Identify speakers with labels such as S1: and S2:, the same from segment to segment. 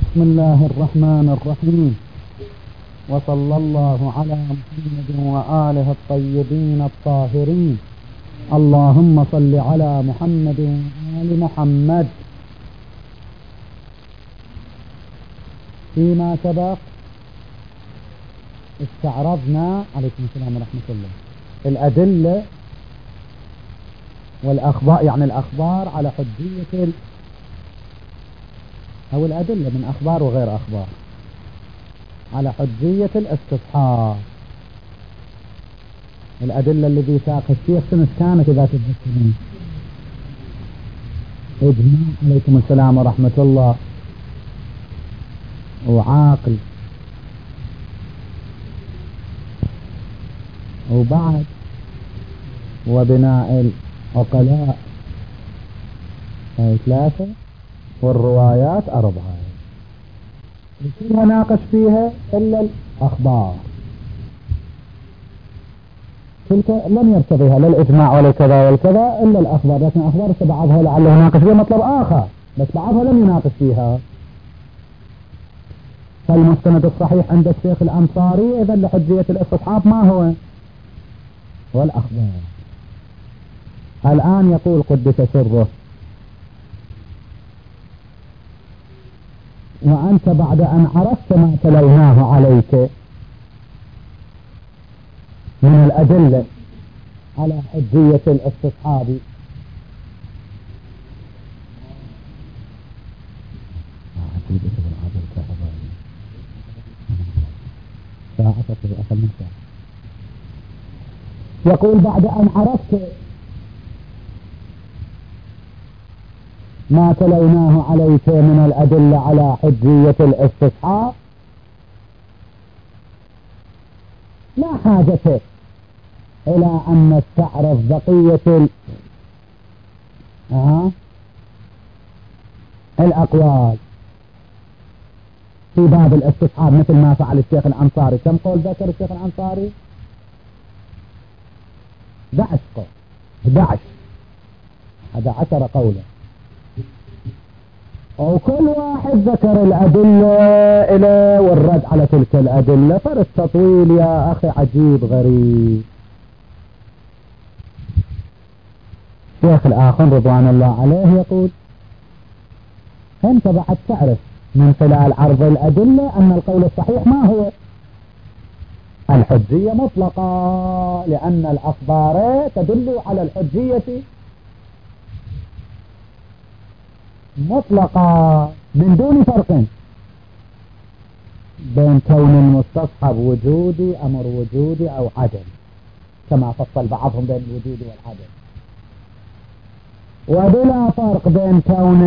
S1: بسم الله الرحمن الرحيم، وصلى الله على محمد وآله الطيبين الطاهرين. اللهم صل على محمد وآل محمد. فيما سبق استعرضنا عليكم السلام ورحمة الله الأدلة والأخبار، يعني الأخبار على حجية أو الأدلة من أخبار وغير أخبار على حجية الاستصحاب. الأدلة الذي ساق الشيخ سنة كانت إذا تذكرون إجماع عليكم السلام ورحمة الله، وعاقل، وبعد وبناء العقلاء هاي 3، والروايات 4. كلها ناقش فيها إلا الأخبار، تلك لم يرتضيها لا الإجماع ولا كذا والكذا إلا الأخبار، لكن الأخبار بعضها لعله ناقش فيها مطلب آخر، بس بعضها لم يناقش فيها. فالمستند الصحيح عند الشيخ الأنصاري إذا لحجية الاستصحاب ما هو؟ والأخبار. الآن يقول قدس سره: وأنت بعد أن عرفت ما تلوناه عليك من الأدلة على حجية الاستصحاب، يقول بعد أن عرفت ما تلوناه عليك من الأدلة على حجية الاستصحاب لا حاجة إلى أن نستعرض بقية الأقوال في باب الاستصحاب مثل ما فعل الشيخ الأنصاري. كم قول ذكر الشيخ الأنصاري؟ 11 قولا، وكل واحد ذكر الأدلة إليه والرد على تلك الأدلة. فالتطويل يا أخي عجيب غريب. الشيخ الآخر رضوان الله عليه يقول: أنت بعد تعرف من خلال عرض الأدلة أن القول الصحيح ما هو؟ الحجية مطلقة، لأن الأخبار تدل على الحجية مطلقة من دون فرق بين كون المستصحب وجودي أمر وجودي أو عدم، كما فصل بعضهم بين الوجود والعدم، وبلا فرق بين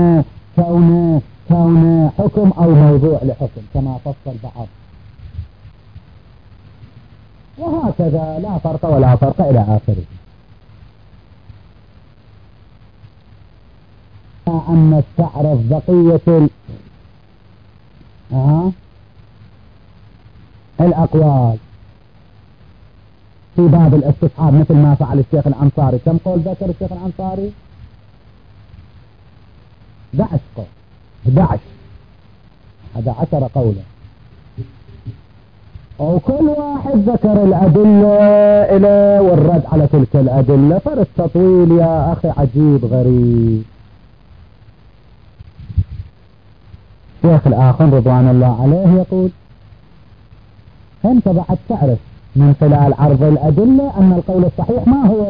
S1: كون حكم أو موضوع لحكم كما فصل بعض، وهكذا لا فرق ولا فرق إلى آخره. أن نستعرض بقية الأقوال في باب الاستصحاب مثل ما فعل الشيخ الأنصاري. كم قول ذكر الشيخ الأنصاري؟ 11 قولا، وكل واحد ذكر الأدلة إليه والرد على تلك الأدلة. فالتطويل يا أخي عجيب غريب. الشيخ الآخر رضوان الله عليه يقول: أنت بعد تعرف من خلال عرض الأدلة أن القول الصحيح ما هو؟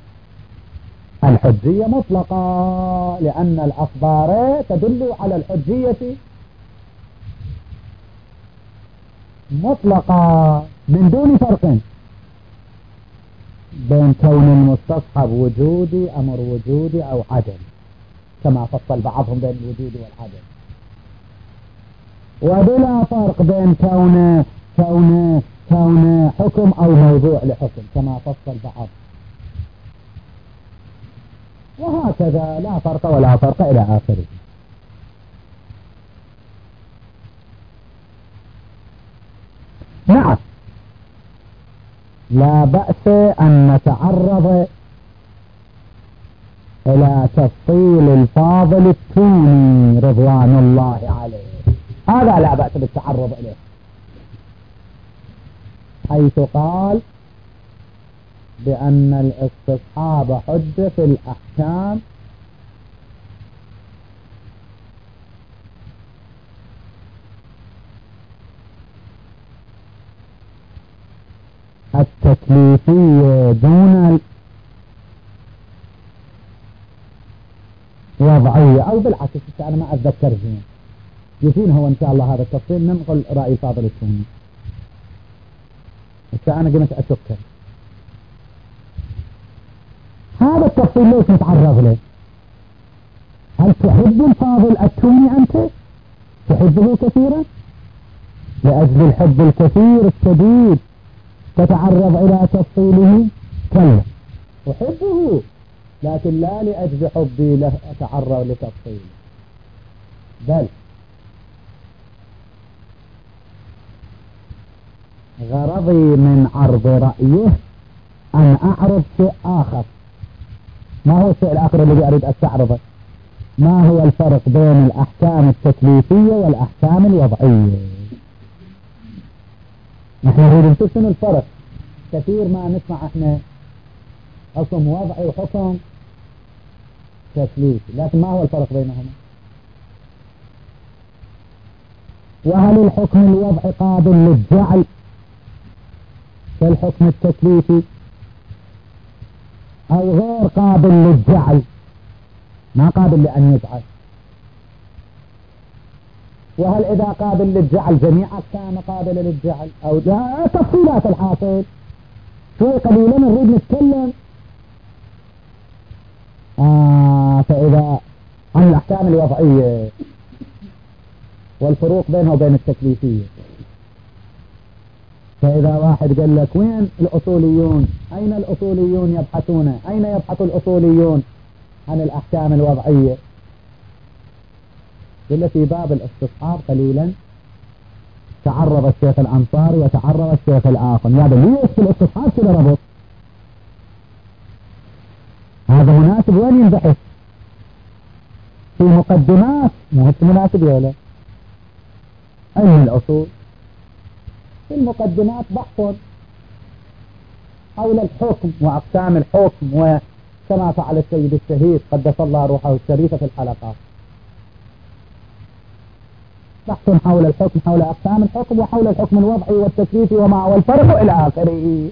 S1: الحجية مطلقة، لأن الأخبار تدل على الحجية مطلقة من دون فرق بين كون المستصحب وجودي أمر وجودي أو عدم، كما فصل بعضهم بين الوجود والعدم، وبلا فرق بين كون حكم أو موضوع لحكم كما فصل بعض، وهكذا لا فرق ولا فرق إلى آخره. نعم، لا بأس أن نتعرض إلى تفصيل الفاضل التوني رضوان الله عليه هذا لا بأس بالتعرض إليه، حيث قال بأن الاستصحاب حجة في الأحكام التكليفية دون الوضعية، أو بالعكس أنا ما أتذكر زين، يجينا هو إن شاء الله هذا التفصيل ننقل رأي فاضل السني. أنا قمت أشكر هذا التفصيل ليش نتعرض له؟ هل تحب الفاضل التوني أنت؟ تحبه كثيرا؟ لأجل الحب الكثير الشديد تتعرض إلى تفصيله؟ كلا، أحبه لكن لا لأجل حبي له أتعرض لتفصيله، بل غرضي من عرض رأيه أن أعرض شيء آخر. ما هو الشيء الآخر الذي أريد أستعرضه؟ ما هو الفرق بين الأحكام التكليفية والأحكام الوضعية؟ نحن نريد نشوف شنو الفرق. كثير ما نسمع احنا حكم وضعي وحكم تكليفي، لكن ما هو الفرق بينهما؟ وهل الحكم الوضعي قابل للجعل كالحكم التكليفي أو غير قابل للجعل، ما قابل لأن يجعل؟ وهل إذا قابل للجعل جميع أحكام قابلة للجعل أو لا؟ تفصيلات الحاصل شوي قليلا نريد نتكلم. فإذا عن الأحكام الوضعية والفروق بينها وبين التكليفية، فإذا واحد قال لك وين الأصوليون؟ أين الأصوليون يبحثون؟ أين يبحث الأصوليون عن الأحكام الوضعية؟ إلا في باب الاستصحاب قليلا تعرض الشيخ الأنصاري وتعرض الشيخ الآخر. هذا ليش في الاستصحاب كذا ربط؟ هذا مناسب وين ينبحث؟ في مقدمات، مو مناسب ولا أين الأصول؟ في المقدمات بحث حول الحكم وأقسام الحكم، وكما فعل السيد الشهيد قدس الله روحه الشريفة في الحلقات، بحث حول الحكم، حول أقسام الحكم، وحول الحكم الوضعي والتكليفي وما هو الفرق إلى آخره.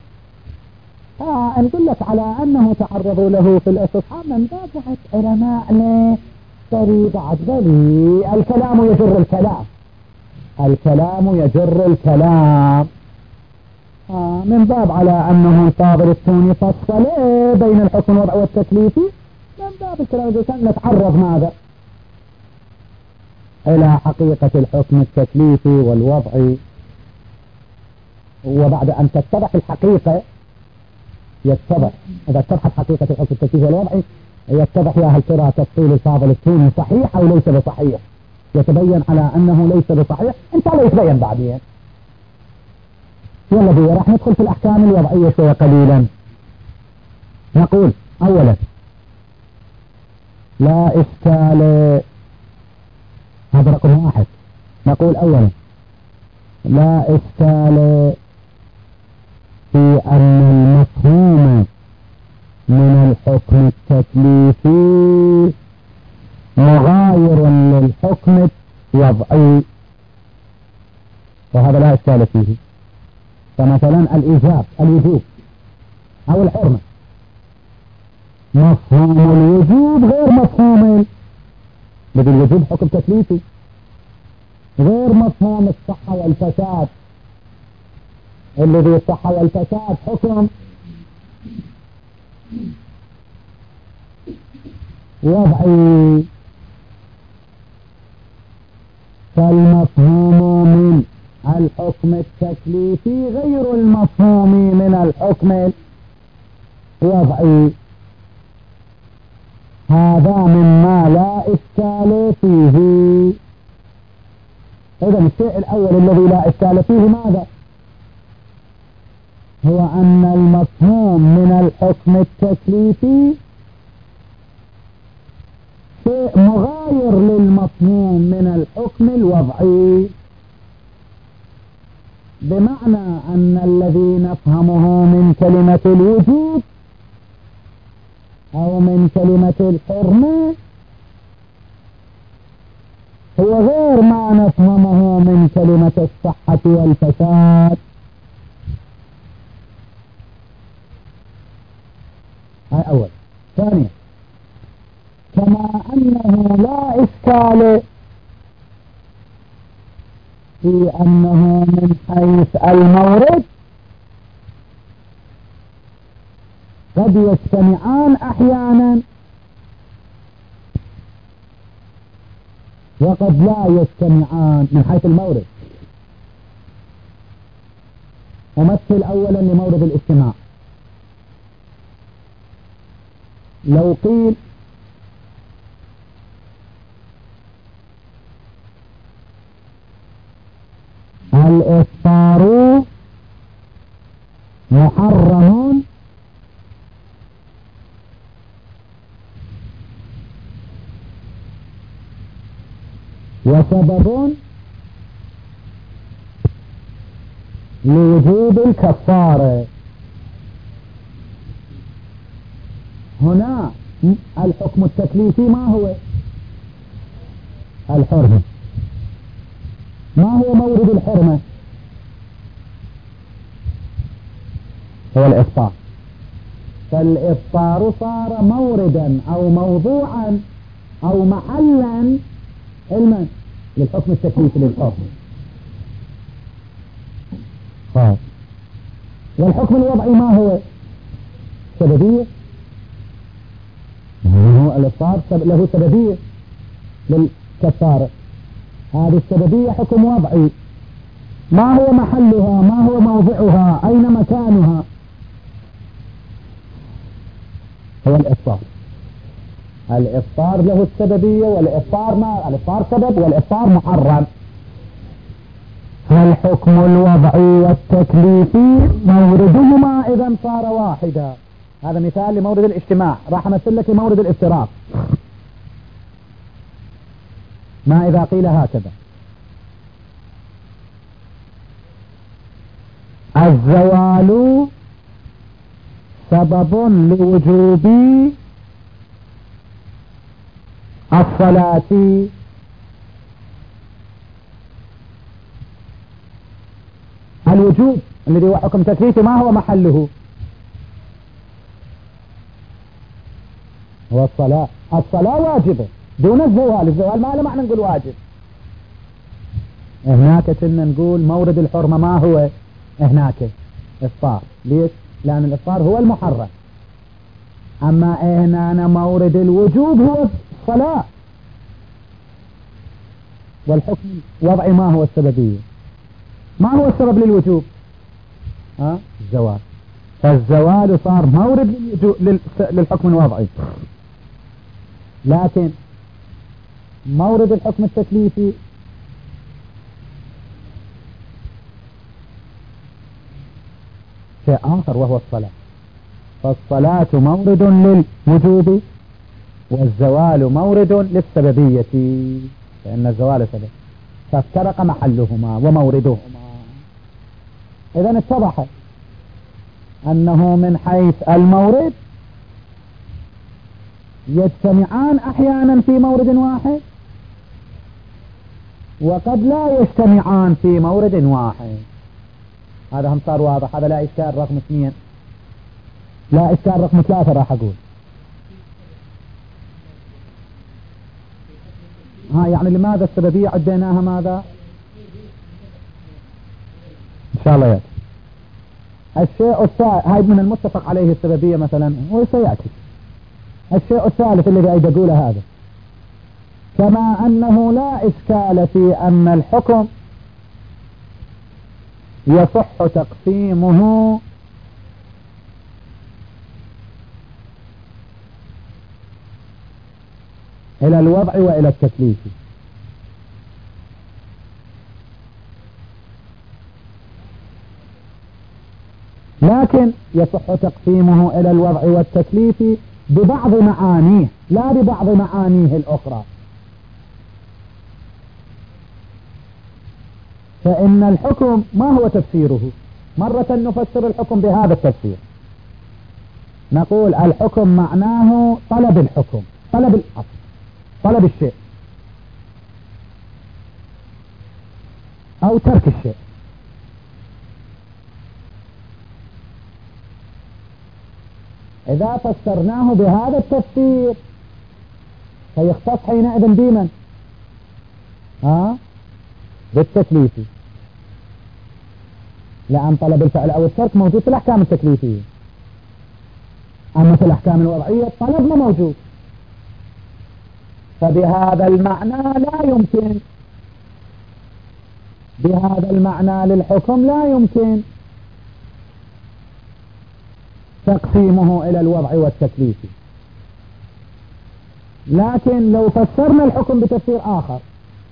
S1: نقول لك على أنه تعرضوا له في الاستصحاب من باب علماء فريد عجبلي. الكلام يجر الكلام، الكلام يجر الكلام، من باب على أنه الفاضل الثاني فصل بين الحكم الوضعي والتكليفي، من باب الكلام نتعرض ماذا؟ إلى حقيقة الحكم التكليفي والوضعي. وبعد أن تتضح الحقيقة يتضح، إذا اتضحت حقيقة الحكم التكليفي والوضعي يتضح يا هل ترى تفصيل الفاضل الثاني صحيح أو ليس بصحيح. يتبين على أنه ليس بصحيح إن شاء الله يتبين بعدين. يلا بيا راح ندخل في الأحكام الوضعية شوية قليلا. نقول أولا لا إشكال، هذا رقم واحد. نقول أولا لا إشكال في أن المفهوم من الحكم التكليفي مغاير للحكم الوضعي، وهذا لا إشكال فيه. فمثلا الإيجاب، الوجوب أو الحرمة، مفهوم الوجوب غير مفهوم الذي الوجوب حكم تكليفي، غير مفهوم الصحة والفساد الذي الصحة والفساد حكم وضعي. فالمفهوم من الحكم التكليفي غير المفهوم من الحكم الوضعي، هذا مما لا إشكال فيه. إذا الشيء الأول الذي لا إشكال فيه ماذا؟ هو أن المفهوم من الحكم التكليفي شيء مغاير للمفهوم من الحكم الوضعي، بمعنى أن الذي نفهمه من كلمة الوجوب أو من كلمة الحرمة هو غير ما نفهمه من كلمة الصحة والفساد. هاي أول. ثانيا، كما أنه لا إشكال في أنه من حيث المورد قد يجتمعان أحيانا وقد لا يجتمعان من حيث المورد. أمثل أولا لمورد الاجتماع. لو قيل الإفطار محرم وسبب لوجوب الكفارة، هنا الحكم التكليفي ما هو؟ الحرمة. ما هو مورد الحرمة؟ هو الإفطار. فالإفطار صار موردا أو موضوعا أو محلا علما للحكم التكليفي للحكم. والحكم الوضعي ما هو؟ سببية. هو الإفطار له سببية للكفارة، هذه السببية حكم وضعي. ما هو محلها؟ ما هو موضعها؟ أين مكانها؟ هو الإفطار. الإفطار له السببية، والإفطار ما الإفطار سبب والإفطار محرم. فالحكم الوضعي والتكليفي موردهما إذا صار واحدا. هذا مثال لمورد الاجتماع. راح أمثل لك مورد الافتراق. ما إذا قيل هكذا: الزوال سبب لوجوب الصلاة. الوجوب الذي هو حكم تكليفي ما هو محله؟ هو الصلاة. الصلاة واجبة دون الزوال. الزوال ما له معنى نقول واجب. هناك كنا نقول مورد الحرمة ما هو؟ هناك إفطار. ليش؟ لأن الإفطار هو المحرم. أما هنا مورد الوجوب هو الصلاة. والحكم الوضعي ما هو السببية؟ ما هو السبب للوجوب؟ الزوال. فالزوال صار مورد للحكم الوضعي. لكن مورد الحكم التكليفي شيء آخر وهو الصلاة. فالصلاة مورد للوجوب والزوال مورد للسببية، لأن الزوال سبب، فافترق محلهما وموردهما. إذن اتضح أنه من حيث المورد يجتمعان أحيانا في مورد واحد وقد لا يجتمعان في مورد واحد. هذا هم صار واضح. هذا لا إشكال رقم 2. لا إشكال رقم 3 راح أقول. يعني لماذا السببية عديناها ماذا؟ إن شاء الله يأتي. الشيء الثالث، هاي من المتفق عليه السببية مثلا، وسيأتي. الشيء الثالث الذي أريد أقوله هذا: كما أنه لا إشكال في أن الحكم يصح تقسيمه إلى الوضع وإلى التكليف، لكن يصح تقسيمه إلى الوضع والتكليف ببعض معانيه لا ببعض معانيه الأخرى، فإن الحكم ما هو تفسيره؟ مرة نفسر الحكم بهذا التفسير، نقول الحكم معناه طلب الحكم، طلب الأصل، طلب الشيء أو ترك الشيء. إذا فسرناه بهذا التفسير فيختص حينئذ بمن؟ بالتكليف، لأن طلب الفعل أو الترك موجود في الأحكام التكليفية، أما في الأحكام الوضعية الطلب ما موجود، فبهذا المعنى لا يمكن، بهذا المعنى للحكم لا يمكن تقسيمه إلى الوضع والتكليف. لكن لو فسرنا الحكم بتفسير آخر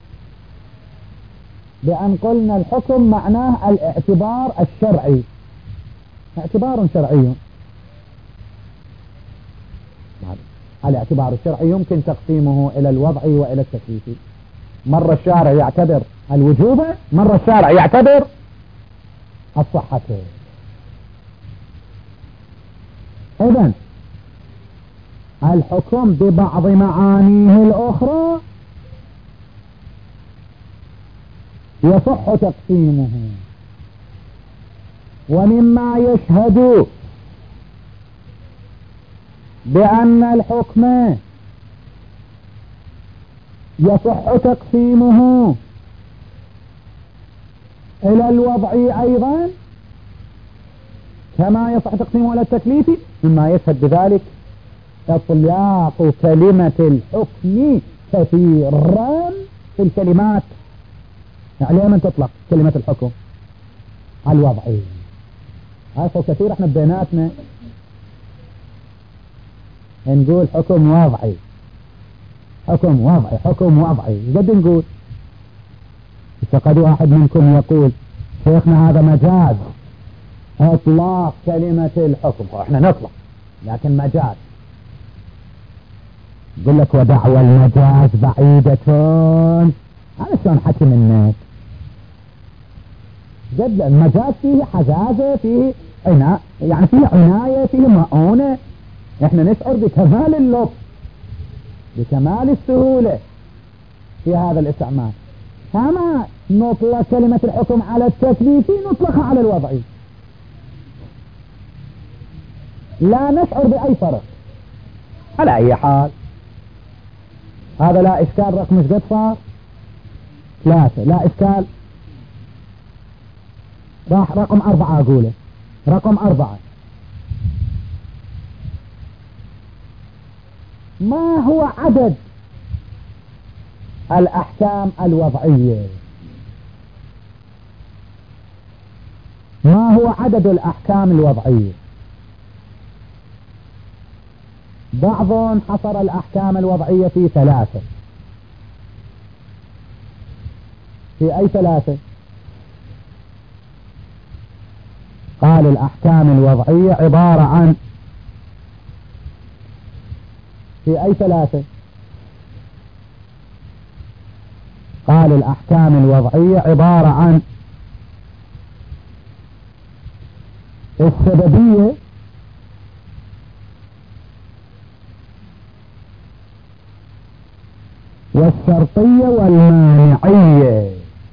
S1: بأن قلنا الحكم معناه الاعتبار الشرعي، اعتبار شرعي، الاعتبار الشرعي يمكن تقسيمه إلى الوضع وإلى التكليف. مرة الشارع يعتبر الوجوب، مرة الشارع يعتبر الصحة. إذن الحكم ببعض معانيه الأخرى يصح تقسيمه، ومما يشهد بأن الحكم يصح تقسيمه إلى الوضع أيضا كما يصح تقسيمه إلى التكليف، مما يشهد بذلك إطلاق كلمة الحكم كثيرا في الكلمات. يعني لمن تطلق كلمة الحكم؟ الوضعي. عارفوا كثير احنا بيناتنا نقول حكم وضعي، حكم وضعي، حكم وضعي، قد نقول. فقد واحد منكم يقول شيخنا هذا مجاز اطلاق كلمة الحكم، احنا نطلق لكن مجاز. يقول لك ودعوى المجاز بعيدة. هذا شلون حكي منك؟ قد المجاز فيه حزازة، فيه عناية، يعني فيه عناية، فيه مؤونة، احنا نشعر بكمال اللطف، بكمال السهولة في هذا الاستعمال. كما نطلق كلمة الحكم على التكليفي نطلقها على الوضعي، لا نشعر بأي فرق. على أي حال هذا لا إشكال. رقم ايش قد صار؟ 3. لا إشكال. راح رقم 4 أقوله. رقم 4 ما هو عدد الأحكام الوضعية؟ ما هو عدد الأحكام الوضعية؟ بعضهم حصر الأحكام الوضعية في 3. في أي 3؟ قال الأحكام الوضعية عبارة عن، في أي 3؟ قال الأحكام الوضعية عبارة عن السببية والشرطية والمانعية.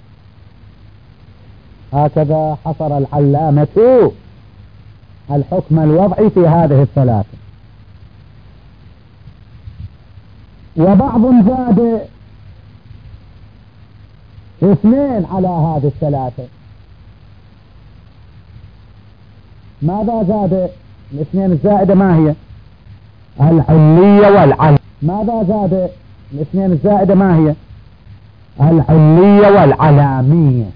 S1: هكذا حصر العلامة الحكم الوضعي في هذه ال3. وبعض زاد 2 على هذه ال3. ماذا زاد؟ 2 الزائدة ما هي؟ العلية والعلامية. ماذا زاد؟ 2 الزائدة ما هي؟ العلية والعلامية.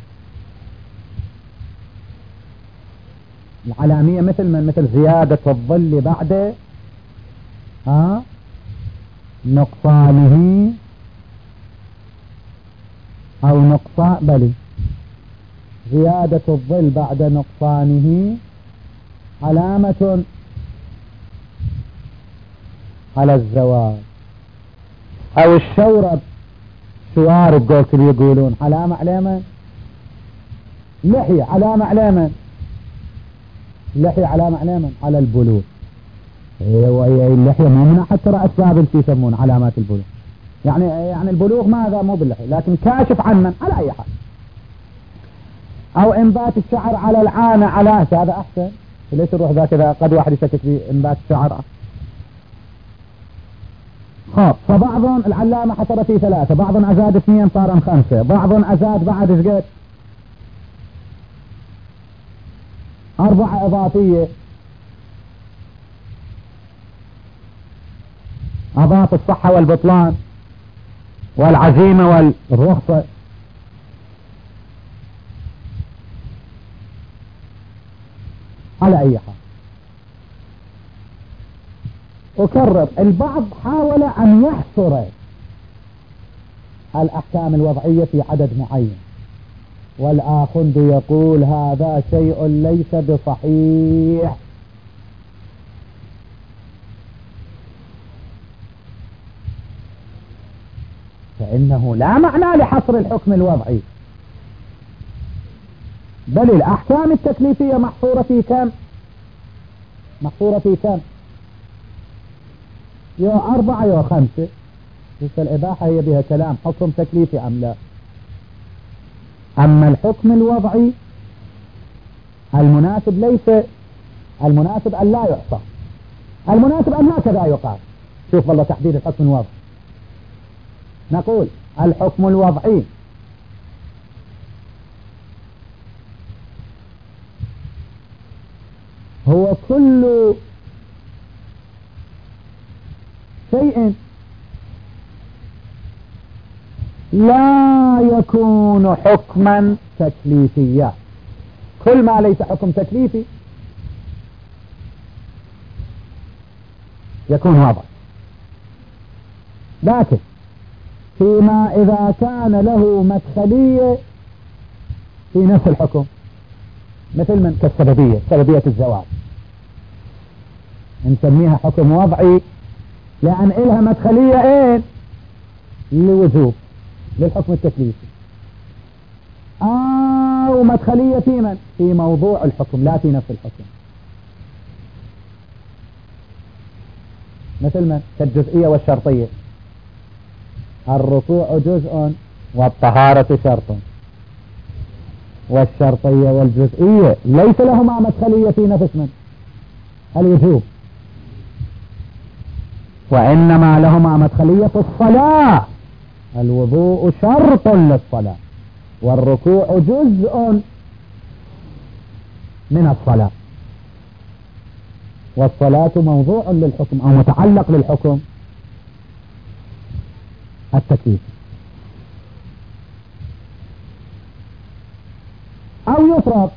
S1: العلامية مثل من؟ مثل زيادة الظل بعد نقصانه أو نقصان، بل زيادة الظل بعد نقصانه علامة على الزواج، او الشورب شوارب قلت اللي يقولون علامة على من؟ لحية علامة على من؟ اللحية علامة على من؟ على البلوغ. اللحية مو من احد ترى اسباب اللي يسمون علامات البلوغ، يعني البلوغ ماذا؟ مو باللحية، لكن كاشف عن من؟ على اي حال. او انبات الشعر على العانة على هذا احسن، ليش نروح ذا كذا؟ قد واحد يسكت في انبات الشعر. فبعض العلامة حصر فيه 3، بعض ازاد 2 صار 5، بعض ازاد بعد ايش 4 اضافية، اضاف الصحة والبطلان والعزيمة والرخصة. على اي حال اكرر، البعض حاول ان يحصر الاحكام الوضعية في عدد معين، والاخند يقول هذا شيء ليس بصحيح. فانه لا معنى لحصر الحكم الوضعي، بل الاحكام التكليفية محصورة في كم؟ محصورة في كم؟ يا 4 يا 5. الإباحة هي بها كلام حكم تكليفي أم لا. أما الحكم الوضعي المناسب ليس المناسب أن لا يحصى، المناسب أن هكذا يقال. شوف والله تحديد الحكم الوضعي، نقول الحكم الوضعي هو كل شيء لا يكون حكما تكليفيا، كل ما ليس حكم تكليفي يكون وضع. لكن فيما إذا كان له مدخلية في نفس الحكم، مثل من كالسببية، سببية الزواج نسميها حكم وضعي لأن إلها مدخلية إيه؟ لوجوب للحكم التكليفي، أو مدخلية في من؟ في موضوع الحكم لا في نفس الحكم. مثل من؟ كالجزئية والشرطية، الركوع جزء والطهارة شرط، والشرطية والجزئية ليس لهما مدخلية في نفس من؟ الوجوب، وإنما لهما مدخلية في الصلاة. الوضوء شرط للصلاة، والركوع جزء من الصلاة، والصلاة موضوع للحكم أو متعلق للحكم التكليف. أو يفرض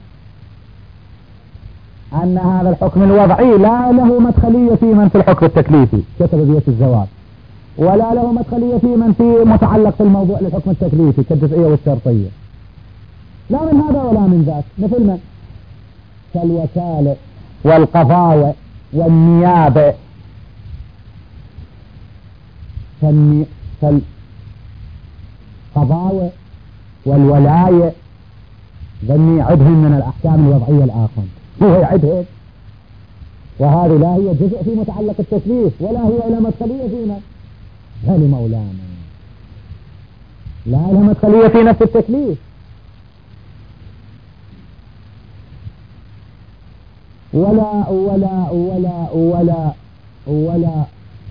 S1: أن هذا الحكم الوضعي لا له مدخلية في من في الحكم التكليفي كسببية الزواج، ولا له مدخلية في من في متعلق في الموضوع للحكم التكليفي كالجزئية والشرطية، لا من هذا ولا من ذاك. مثل من؟ كالوكالة والقضاوة والنيابة، كالقضاوة والولاية، ذني عدهم من الأحكام الوضعية الآخر، هو يعدهم، وهذه لا هي جزء في متعلق التكليف ولا هي إلى مدخلية فينا، هل مولانا لا لها مدخلية في نفس التكليف. ولا ولا ولا ولا ولا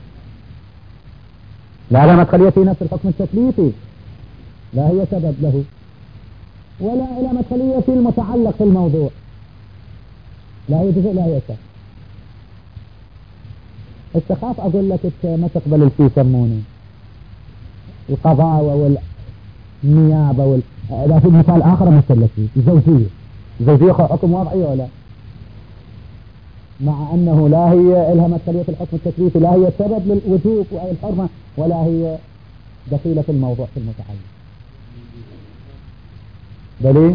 S1: لا لها مدخلية في نفس الحكم التكليفي، لا هي سبب له، ولا إلى مدخلية في المتعلق في الموضوع، لا هي جزء لا هي سبب. استخاف أقول لك ما تقبل الفي يسمونه القضاء والنيابة إذا في مثال آخر مثل فيه الزوجية حكم وضعي ولا، مع أنه لا هي إلها مدخلية الحكم التكليفي، لا هي سبب للوجوب أو الحرمة، ولا هي دخيلة في الموضوع في المتعلق. دليل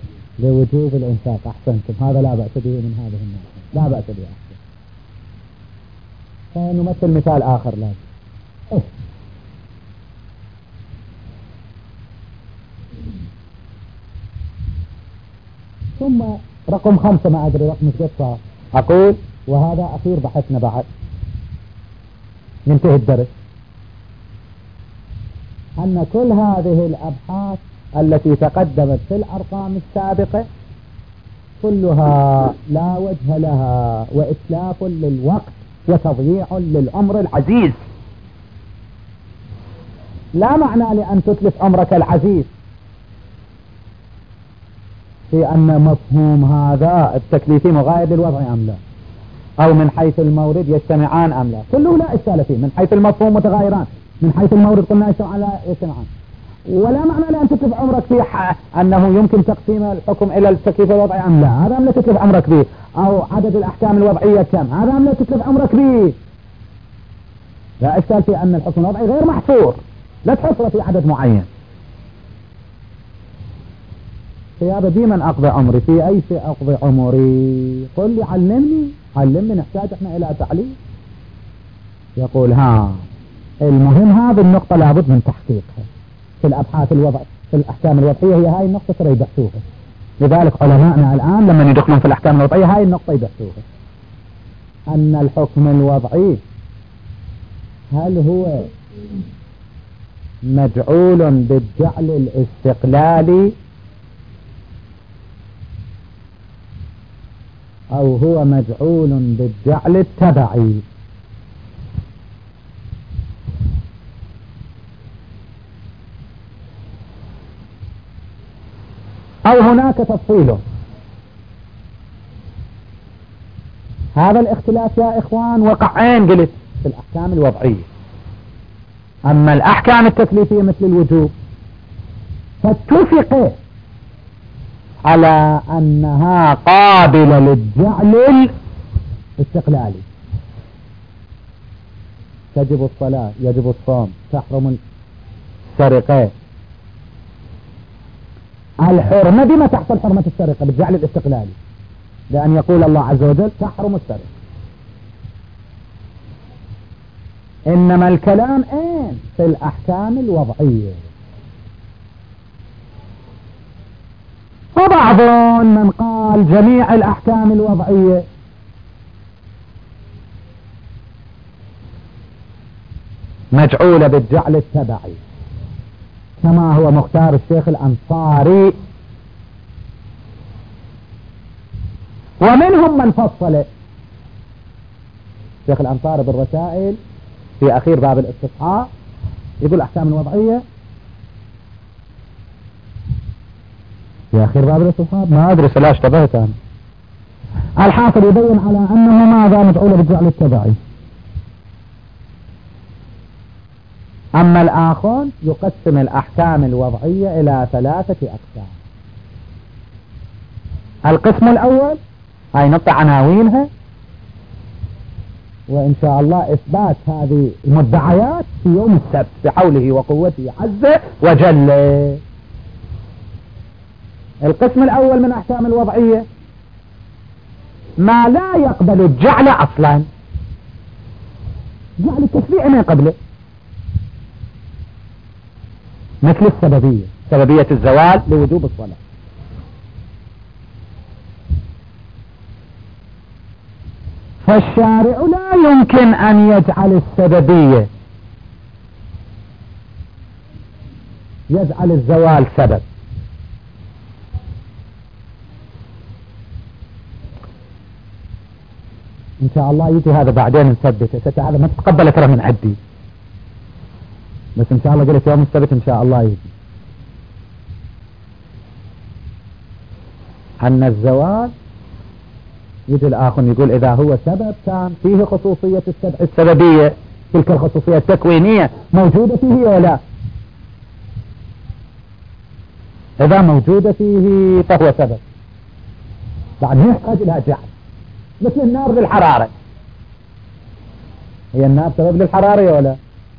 S1: لوجوب الإنفاق. أحسنتم، هذا لا بأس به من هذه الناحية، لا بأس به. أحسن. نمثل مثال آخر لازم. ثم رقم 5 ما أدري رقم القصة أقول، وهذا أخير بحثنا بعد ينتهي الدرس، أن كل هذه الأبحاث التي تقدمت في الأرقام السابقة كلها لا وجه لها وإتلاف للوقت وتضييع للعمر العزيز. لا معنى لأن تتلف عمرك العزيز في أن مفهوم هذا التكليفي مغاير للوضع أم لا، أو من حيث المورد يجتمعان أم لا، كله لا إشكال فيه. من حيث المفهوم متغايران، من حيث المورد قلنا يجتمعان. ولا معنى لأن تتلف عمرك في أنه يمكن تقسيم الحكم إلى التكليف الوضعي أم لا، هذا أم لا تتلف عمرك به، أو عدد الأحكام الوضعية كم، هذا أم لا تتلف عمرك به. لا إشكال في أن الحكم الوضعي غير محصور، لا تحصر في عدد معين. يا بدي من أقضي عمري في أي شيء أقضي عمري، قل لي علمني نحتاج احنا إلى تعليم. يقول المهم هذه النقطة لابد من تحقيقها في الأبحاث الوضع في الأحكام الوضعية، هي هاي النقطة ترى يبحثوها. لذلك علماءنا الآن لما يدخلون في الأحكام الوضعية هاي النقطة يبحثوها، أن الحكم الوضعي هل هو مجعول بالجعل الاستقلالي أو هو مجعول بالجعل التبعي. أو هناك تفصيل. هذا الاختلاف يا إخوان وقعين قلت في الأحكام الوضعية. أما الأحكام التكليفية مثل الوجوب فاتفق على أنها قابلة للجعل الاستقلالي، تجب الصلاة، يجب الصوم، تحرم السرقة. الحرمة بما تحصل حرمة السرقة؟ بالجعل الاستقلالي، لأن يقول الله عز وجل تحرم السرقة. إنما الكلام في الأحكام الوضعية. وبعض من قال جميع الأحكام الوضعية مجعولة بالجعل التبعي كما هو مختار الشيخ الأنصاري، ومنهم من فصل الشيخ الأنصاري بالرسائل في أخير باب الاستصحاء يقول الأحكام الوضعية في أخير باب الاستصحاء، ما أدري سلاش اشتبهت أنا. الحاصل يبين على أنه ماذا مجعولة بالجعل التبعي. أما الآخر يقسم الأحكام الوضعية إلى 3 أقسام. القسم الأول هاي نقطة عناوينها، وإن شاء الله إثبات هذه المدعيات في يوم السبت بحوله وقوته عز وجل. القسم الأول من أحكام الوضعية ما لا يقبل الجعل أصلا، جعل التشريع ما يقبله، مثل السببية، سببية الزوال لوجوب الصلاة. فالشارع لا يمكن أن يجعل السببية، يجعل الزوال سبب. إن شاء الله يجي هذا بعدين نثبته، هذا ما تتقبل ترى من عدي، بس إن شاء الله قلت يوم السبت إن شاء الله يجي. أن الزوال يجي الآخر يقول إذا هو سبب كان فيه خصوصية السببية، تلك الخصوصية التكوينية موجودة فيه ولا؟ إذا موجودة فيه فهو سبب، بعد يحتاج لها جعل. مثل النار للحرارة، هي النار سبب للحرارة ولا؟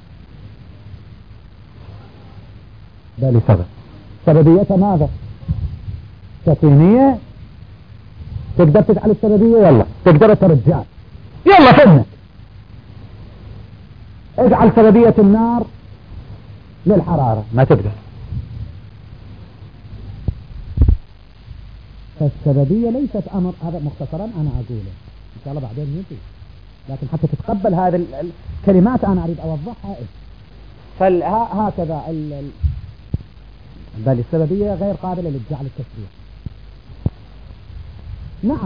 S1: بل سبب. سببيتها ماذا؟ تكوينية. تقدر تجعل السببية؟ يلا تقدر ترجع، يلا فهمت. تجعل سببية النار للحرارة، ما تقدر. فالسببية ليست أمر، هذا مختصرا أنا أقوله إن شاء الله بعدين يجي، لكن حتى تتقبل هذه الكلمات أنا أريد أوضحها. فهكذا بل السببية غير قابلة للجعل التشريعي. نعم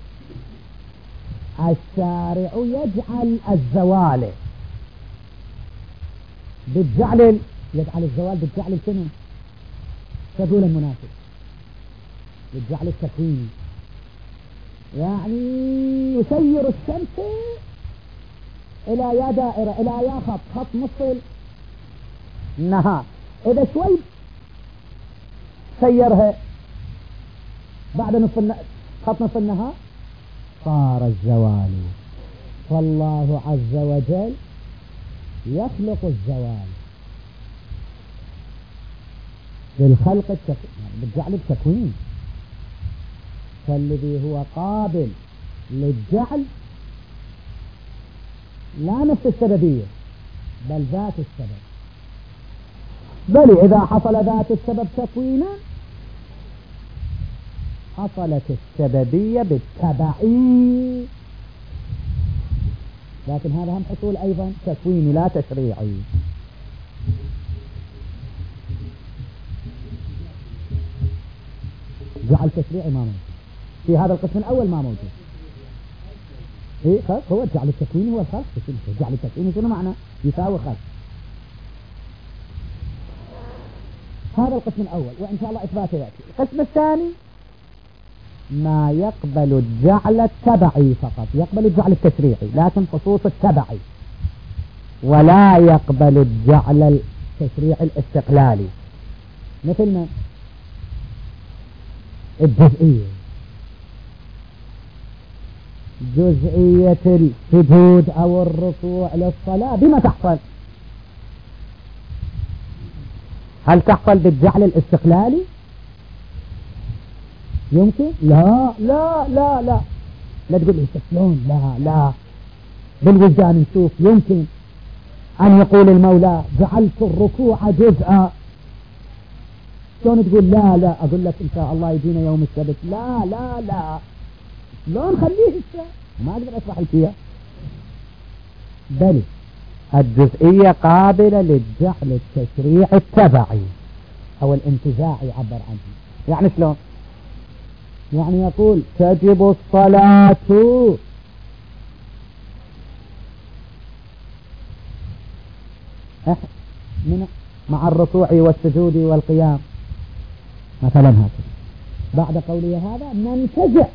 S1: الشارع يجعل الزوال بالجعل، يجعل الزوال بالجعل الكنو تقول المناسب بالجعل التكويني، يعني يسير الشمس إلى يا دائرة إلى يا خط مصل النهار، إذا شوي سيرها بعد خط نصف النهار صار الزوال. فالله عز وجل يخلق الزوال بالخلق بالجعل التكوين، فالذي هو قابل للجعل لا نفس السببية بل ذات السبب، بل إذا حصل ذات السبب تكوينا حصلت السببية بالتبعي، لكن هذا هم حصول أيضا تكويني لا تشريعي. جعل تشريعي ما موجود في هذا القسم الأول، ما موجود. إيه خلق هو الجعل التكويني هو الخلق، الجعل التكويني شنو معنى؟ يساوي خلق. هذا القسم الأول وإن شاء الله إثباته يأتي. القسم الثاني ما يقبل الجعل التبعي فقط، يقبل الجعل التشريعي لكن خصوص التبعي، ولا يقبل الجعل التشريعي الاستقلالي، مثل الجزئية، جزئية السجود أو الركوع للصلاة بما تحصل؟ هل تحصل بالجعل الاستقلالي؟ يمكن؟ لا لا لا لا لا تقول لي شلون، لا بالوجدان نشوف. يمكن أن يقول المولى جعلت الركوع جزءا، شلون تقول لا أقول لك إن شاء الله يجينا يوم السبت، لا شلون خليه ما أقدر أشرح لك إياه. بل الجزئية قابلة للجعل التشريعي التبعي أو الانتزاعي عبر عنه. يعني شلون؟ يعني يقول تجب الصلاة مع الركوع والسجود والقيام مثلا، هكذا بعد قوله هذا ننتزع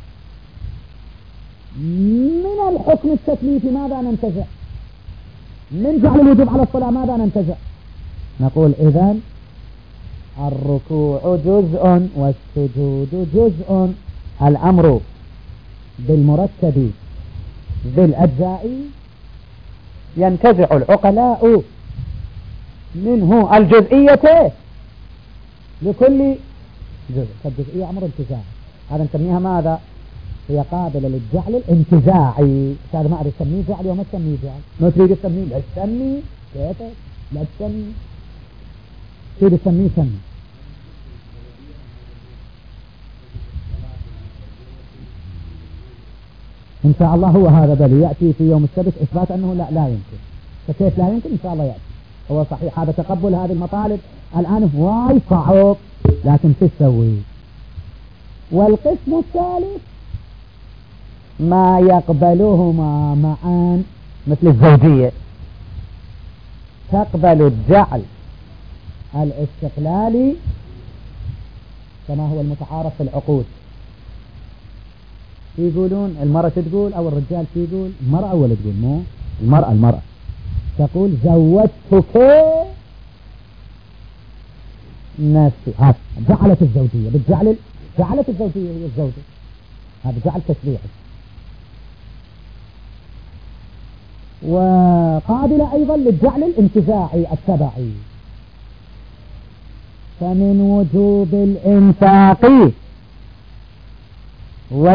S1: من الحكم التكليفي. ماذا ننتزع؟ من جعل الوجوب على الصلاة ماذا ننتزع؟ نقول إذن الركوع جزء والسجود جزء، الأمر بالمرتب بالأجزاء ينتزع العقلاء منه الجزئية لكل جزء، فالجزئية أمر انتزاعي، هذا نسميها ماذا؟ هي قابلة للجعل الانتزاعي. هذا ما أريد تسميه جعل وما تسميه جعل، ما تريد تسميه لا تسميه كيفك، لا تسميه تريد تسميه سمي. إن شاء الله هو هذا بل يأتي في يوم السبت إثبات أنه لا يمكن. فكيف لا يمكن؟ إن شاء الله يأتي. هو صحيح هذا تقبل هذه المطالب الآن وايد صعب، لكن شو تسوي؟ والقسم الثالث ما يقبلهما معا مثل الزوجية، تقبل الجعل الاستقلالي كما هو المتعارف في العقود. يقولون المرأة تقول أو الرجال يقول، المرأة أول تقول مو المرأة تقول زوجتك نفسي، جعلت الزوجية بالجعل، جعلت الزوجية هي الزوجة، هذا جعل تشريعي. وقابلة أيضا للجعل الانتزاعي التبعي، فمن وجوب الإنفاق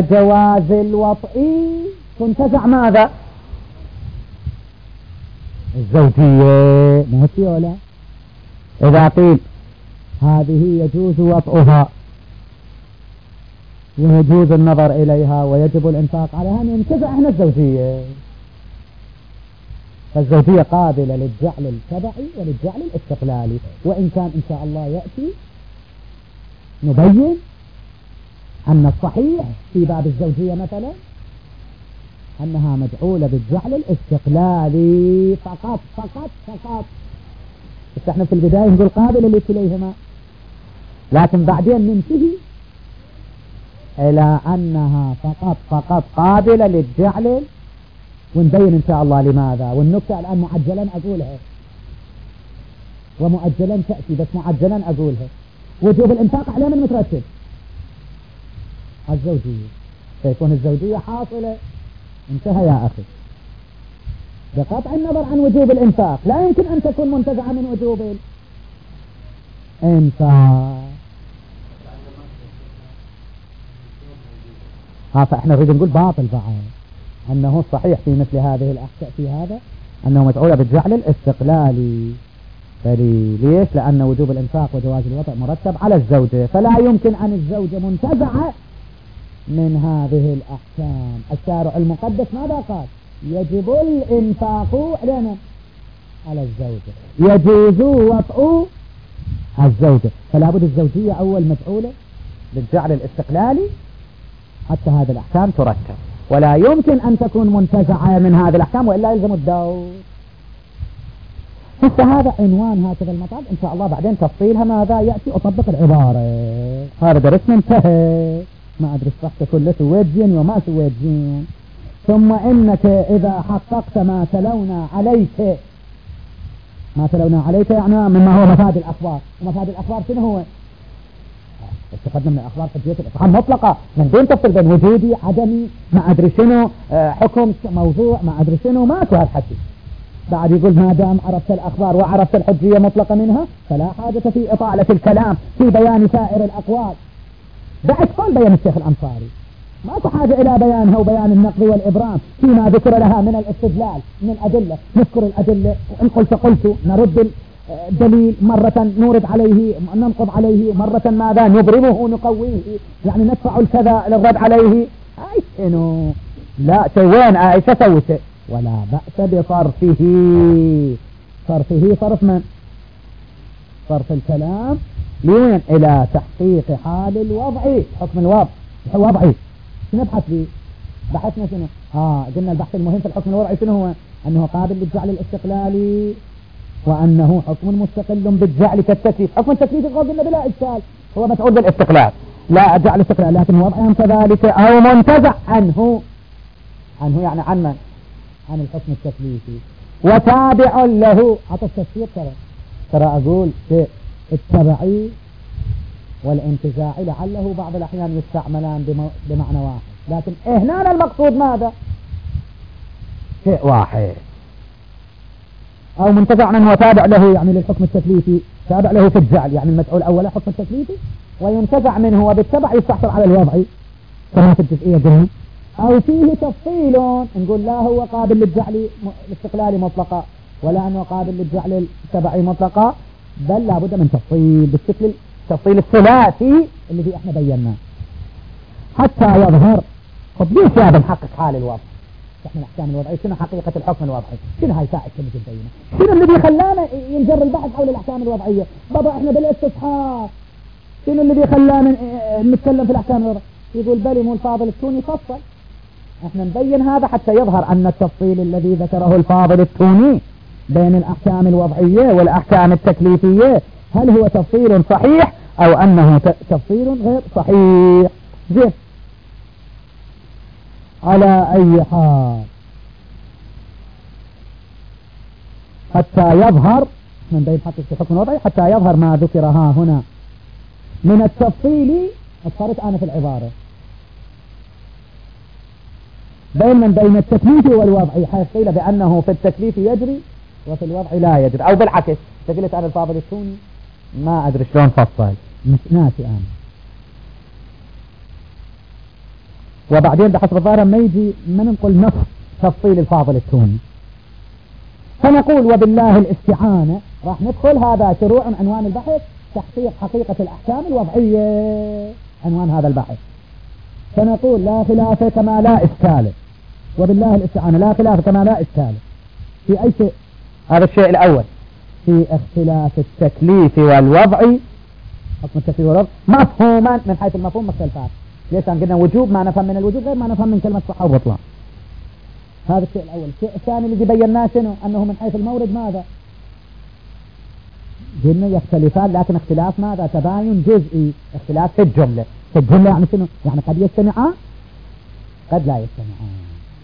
S1: وجواز الوطء تنتزع ماذا؟ الزوجية ماشي ولا؟ إذا قيل هذه يجوز وطئها ويجوز النظر إليها ويجب الإنفاق عليها ينتزع هنا الزوجية. فالزوجية قابلة للجعل التبعي وللجعل الاستقلالي، وإن كان إن شاء الله يأتي نبين أن الصحيح في باب الزوجية مثلا أنها مجعولة بالجعل الاستقلالي فقط فقط فقط. بس احنا في البداية نقول قابلة لكليهما، لكن بعدين ننتهي إلى أنها فقط فقط قابلة للجعل، ونبين إن شاء الله لماذا. والنكتة الآن معجلا أقولها ومؤجلا تأتي، بس معجلا أقولها. وجوب الإنفاق عليه من مترتب الزوجية، فيكون الزوجية حاصلة. انتهى يا أخي. بقطع النظر عن وجوب الإنفاق لا يمكن أن تكون منتزعة من وجوب الإنفاق. فإحنا نريد نقول باطل بعد أنه الصحيح في مثل هذه الأحكام في هذا أنه مجعولة بالجعل الاستقلالي. ليش؟ لأن وجوب الإنفاق وجواز الوطء مرتب على الزوجة، فلا يمكن أن الزوجة منتزعة من هذه الأحكام. الشارع المقدس ماذا قال؟ يجب الإنفاق على الزوجة، يجوز وطء الزوجة، فلا بد الزوجية أول مجعولة بالجعل الاستقلالي حتى هذه الأحكام ترتب، ولا يمكن أن تكون منتزعة من هذه الأحكام وإلا يلزم الدور. هذا عنوان هكذا المطالب، إن شاء الله بعدين تفصيلها ماذا يأتي أطبق العبارة. هذا درسنا انتهى، ما أدري صحت كله سويت زين وما سويت زين. ثم إنك إذا حققت ما تلونا عليك، ما تلونا عليك يعني مما هو مفاد الأخبار. ومفاد الأخبار شنو هو؟ استفدنا من الأخبار حجية الإطعام مطلقة من دون تفصيل بين وجودي عدمي ما أدري شنو حكم موضوع ما أدري شنو، ماكو هالحكي. بعد يقول ما دام عرفت الأخبار وعرفت الحجية مطلقة منها فلا حاجة في إطالة الكلام في بيان سائر الأقوال. بعد قول بيان الشيخ الأنصاري ماكو حاجة إلى بيانها وبيان النقض والإبرام فيما ذكر لها من الاستدلال من الأدلة. نذكر الأدلة وإن قلت نرد الدليل مرة نورد عليه ننقض عليه مرة ماذا نبرمه نقويه، يعني ندفع الكذا للرد عليه. أي شنو لا وين أي سوي شيء ولا بأس بصرفه. صرفه صرف من؟ صرف الكلام لوين؟ إلى تحقيق حال الوضع، حكم الوضع الوضعي. نبحث فيه بحثنا شنو؟ قلنا البحث المهم في الحكم الوضعي شنو هو؟ أنه قابل للجعل الاستقلالي وأنه حكم مستقل بالجعل كالتكليف. حكم التكليف قلنا بلا إشكال هو مفعول بالاستقلال لا جعل استقلال، لكن وضعا كذلك أو منتزع عنه يعني عن من؟ عن الحكم التكليفي وتابع له. حتى التفسير ترى أقول شيء التبعي والانتزاعي لعله بعض الأحيان يستعملان بمعنى واحد، لكن هنا المقصود ماذا؟ شيء واحد. أو منتزع عنه وتابع له يعني للحكم التكليفي، تابع له في الجعل يعني المدعو الأول حكم التكليفي وينتزع منه وبالتبع يستحصل على الوضع كما في الجزئية دي. أو فيه تفصيل نقول لا هو قابل للجعل الاستقلالي مطلقا ولا أنه قابل للجعل التبعي مطلقا، بل لابد من تفصيل بالشكل التفصيل الثلاثي الذي احنا بيناه حتى يظهر. طب ليش هذا نحقق حال الوضع؟ احنا الاحكام الوضعيه شنو حقيقه الحكم الوضعي؟ شنو هاي ساعه كلمه البينه؟ شنو الذي خلانا ينجر البحث حول الاحكام الوضعيه؟ بابا احنا بالاستصحاب شنو الذي خلانا نتكلم في الاحكام الوضعيه؟ يقول بلي مو الفاضل التوني فصل. احنا نبين هذا حتى يظهر ان التفصيل الذي ذكره الفاضل التوني بين الاحكام الوضعيه والاحكام التكليفيه هل هو تفصيل صحيح او انه تفصيل غير صحيح. زين على اي حال حتى يظهر من بين حقيقة الحكم الوضعي حتى يظهر ما ذكر ها هنا من التفصيل. اضطرت انا في العبارة بين التكليف والوضعي، حيث قيل بانه في التكليف يجري وفي الوضع لا يجري، او بالعكس. فقلت انا الفاضل التوني ما ادري شلون فصل مش ناسي انا. وبعدين بحسب الظاهر ما يجي ما نقول نص تفصيل الفاضل التوني فنقول وبالله الاستعانة راح ندخل هذا شروع عنوان البحث تحقيق حقيقة الأحكام الوضعية، عنوان هذا البحث. فنقول لا خلاف كما لا إشكال، وبالله الاستعانة لا خلاف كما لا إشكال في أي شيء. هذا الشيء الأول في اختلاف التكليف والوضع، حكم التكليف والوضع مفهوما من حيث المفهوم مختلفات. ليش قلنا وجوب ما نفهم من الوجوب غير ما نفهم من كلمة صحة وبطلان. هذا الشيء الأول. الشيء الثاني اللي بيناه شنو؟ أنه من حيث المورد ماذا؟ قلنا يختلفان، لكن اختلاف ماذا؟ تباين جزئي، اختلاف في الجملة. في الجملة يعني شنو؟ يعني قد يجتمعان قد لا يجتمعان.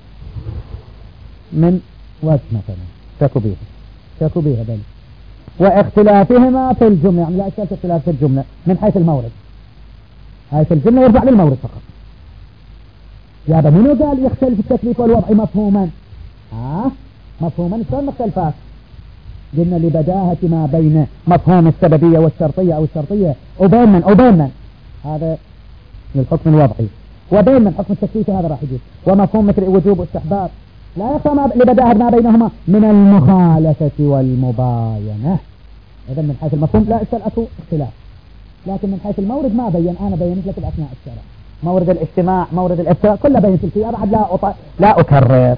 S1: من وجه مثلا شكوا بيها بل واختلافهما في الجملة، يعني لا إشكال في اختلاف في الجملة من حيث المورد. هاي في الجملة يرجع للمورد فقط. يا منو قال يختلف التكليف والوضع مفهوما؟ مفهوما شلون مختلفات؟ قلنا لبداهة ما بين مفهوم السببية والشرطية أو الشرطية وبين من هذا للحكم الوضعي، وبين من حكم التكليف هذا راح يجي، ومفهوم مثل وجوب واستحباب لا يخفى لبداهة ما بينهما من المخالفة والمباينة. إذا من حيث المفهوم لا أكو اختلاف، لكن من حيث المورد ما بين. أنا بينت لك بأثناء الشرع مورد الاجتماع مورد الافتراء كله بينت لك فيه، أبعد لا أكرر.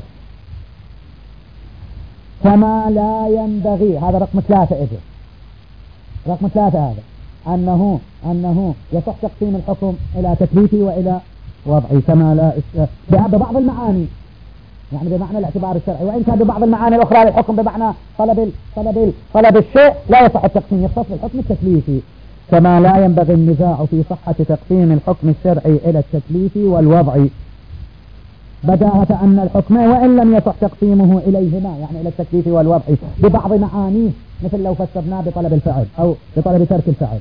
S1: كما لا ينبغي، هذا رقم 3 إجل. رقم 3 هذا أنه يصح تقسيم الحكم إلى تكليفي وإلى وضعي كما لا ببعض المعاني، يعني بمعنى الاعتبار الشرعي، وإن كان ببعض المعاني الأخرى للحكم بمعنى طلب الشيء لا يصح التقسيم، يختص بالحكم التكليفي. كما لا ينبغي النزاع في صحة تقسيم الحكم الشرعي إلى التكليفي والوضعي، بداهة أن الحكم وإن لم يصح تقسيمه إليهما يعني إلى التكليف والوضع ببعض معانيه، مثل لو فسرناه بطلب الفعل أو بطلب ترك الفعل،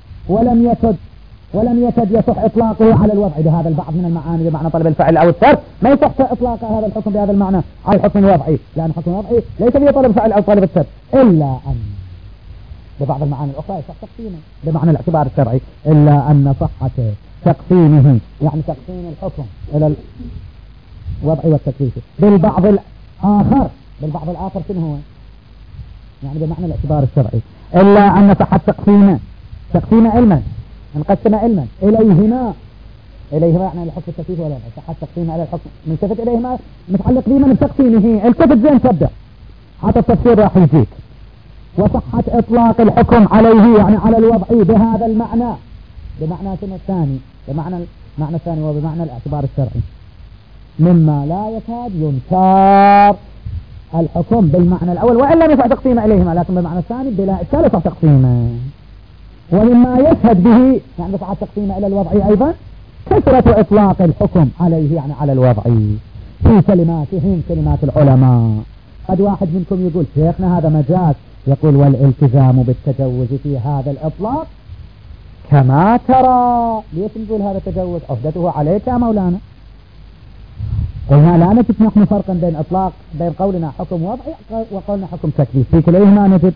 S1: ولم يكد يصح إطلاقه على الوضع بهذا البعض من المعاني بمعنى طلب الفعل أو الترك، ما يصح إطلاق هذا الحكم بهذا المعنى على الحكم الوضعي، لأن الحكم الوضعي ليس فيه طلب الفعل أو طلب الترك، إلا أن ببعض المعاني الأخرى يصح تقسيمه بمعنى الاعتبار الشرعي، إلا أن صحة تقسيمه يعني تقسيم الحكم إلى الوضع والتكليف بالبعض الآخر شنو هو؟ يعني بمعنى الاعتبار الشرعي، إلا أن صحة تقسيم علما، نقسم علما إليهما يعني الحكم التكليف ولا صحة تقسيم على الحكم ملتفت إليهما متعلق بمن بتقسيمه، التفت زين تبدأ حتى التفسير راح يجيك. وصحة إطلاق الحكم عليه يعني على الوضع بهذا المعنى بمعنى الثاني، بمعنى الثاني وبمعنى الاعتبار الشرعي، مما لا يكاد ينكر الحكم بالمعنى الأول وإن لم يصح تقسيمه إليهما، لكن بالمعنى الثاني بلا إشكال يصح تقسيمه. ومما يشهد به يعني صحة تقسيمه إلى الوضع أيضا كثرة إطلاق الحكم عليه يعني على الوضع في كلماتهم كلمات العلماء. قد واحد منكم يقول شيخنا هذا مجاز، يقول والالتزام بالتجوز في هذا الإطلاق كما ترى. ليش نقول هذا تجوز؟ عهدته عليك يا مولانا. قلنا لا نجد نحن فرقا بين قولنا حكم وضعي وقولنا حكم تكليف، في كليهما نجد